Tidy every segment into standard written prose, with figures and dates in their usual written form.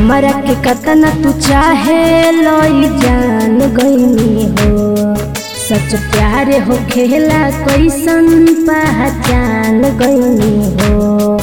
हमरा के कतना तू चाहे लई जान गईनी हो। सच प्यार हो खेला कैसन पहचान गईनी हो।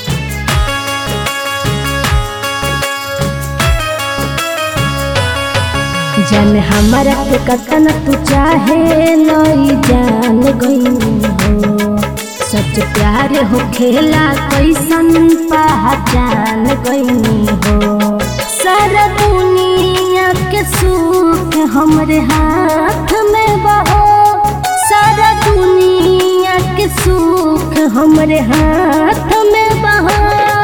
जान हमरा के कतना तू चाहे लई जान गईनी हो। सच प्यार हो खेला कैसन पहचान गईनी हो। सारा दुनिया के सुख हमरे हाथ में बहो। सारा दुनिया के सुख हमरे हाथ में बहो।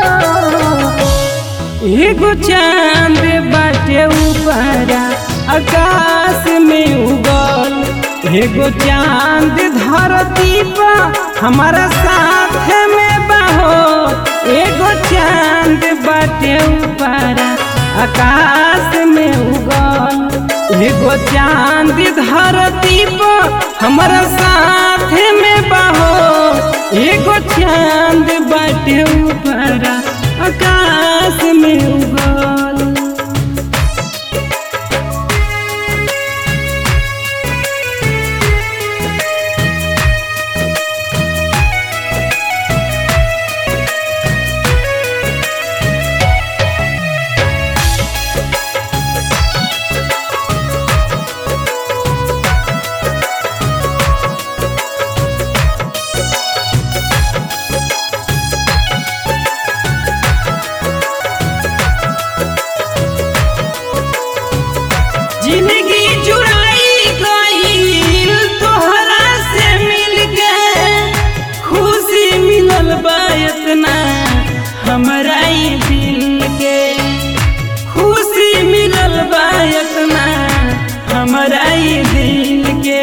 एगो चांद बाटे ऊपरा आकाश में उगल। एगो चांद धरती पर हमारा साथ में बहो। एगो चांद बाटे ऊपरा आकाश में उगल। एगो चांद धरती पर हमारा साथ में बहो। एगो चांद बाटे ऊपरा आकाश में उगल। जिंदगी जुड़ाई गईल तोहरा से मिलके। खुशी मिलल बा इतना हमरा ई दिल के। खुशी मिलल बा इतना हमरा ई दिल के।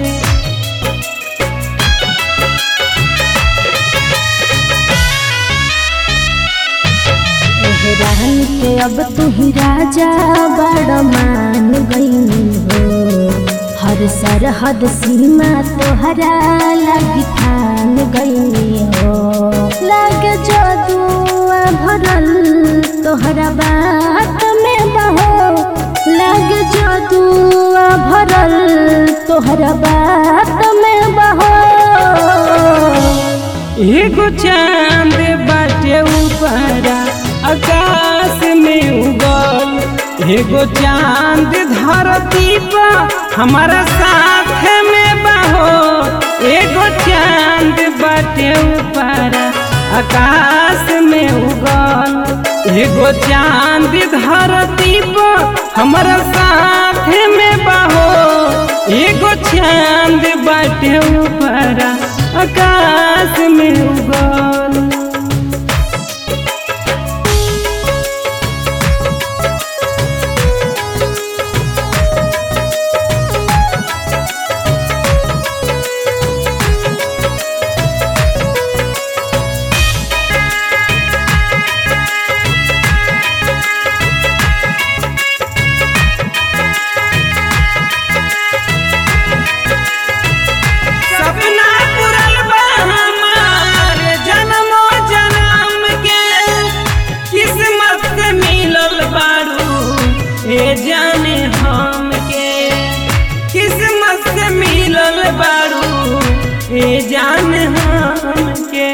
रहन के अब तू ही राजा बड़ मान गईनी हो। हर सरहद सीमा तोहरा लगी ठान गईनी हो। लागे जादुआ भरल तोहरा बात में बहो। लागे जादुआ भरल तोहरा बात में बहो। एगो चांद बाटे ऊपरा आकाश में उगल। एगो चांद धरती पर हमारा साथ में बहो। एगो चांद बाटे ऊपरा आकाश में उगल। एगो चांद धरती पर हमारा साथ में बहो। एगो चांद बाटे ऊपरा आकाश में उगल। जाने हम के किस्मत से मिलल बारू। ए जान हम के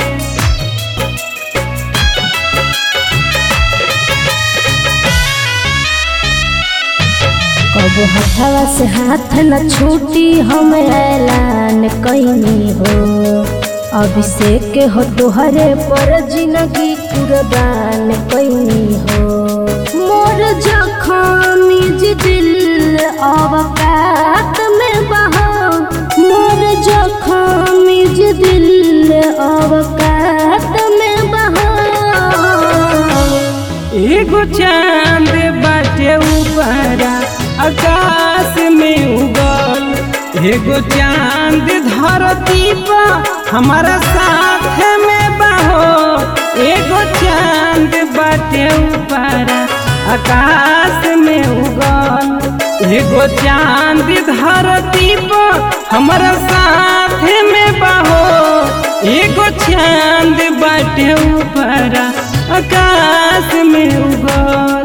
कब हथवा से हाथ न छूटी हम ऐलान कईनी हो। अभिषेक हो तोहरे पर जिंदगी कुर्बान कईनी हो। मोर जख्मी दिल अवकात में बहो। मोर जख्मी दिल अवकात में बहो। एगो चांद बाटे ऊपरा आकाश में उगल। एगो चांद धरती पर हमारा साथ में बहो। एगो चांद बाटे ऊपरा आकाश में उगल। एगो चांद धरती पर हमारा साथ में बहो। एगो चांद बाटे ऊपरा आकाश में उगल।